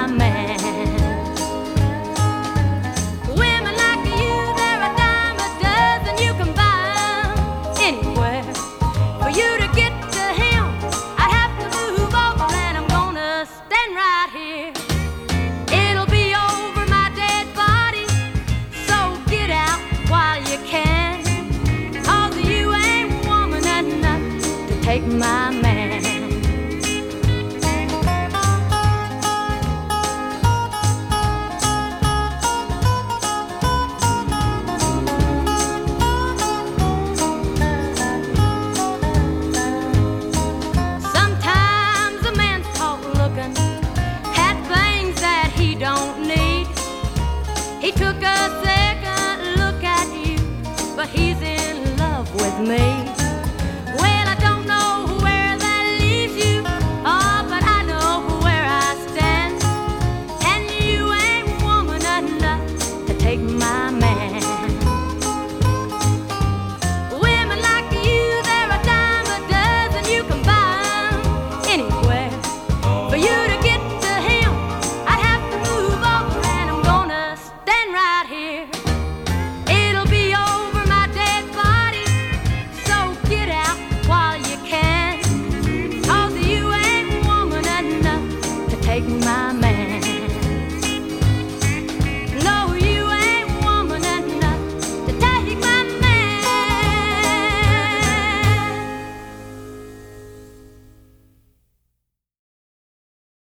my man. Women like you, they're a dime a dozen. You can buy 'em anywhere. For you to get to him, I'd have to move over, and I'm gonna stand right here. It'll be over my dead body, so get out while you can. 'Cause you ain't woman enough to take my man. Sometimes a man's caught looking at things that he don't need. He took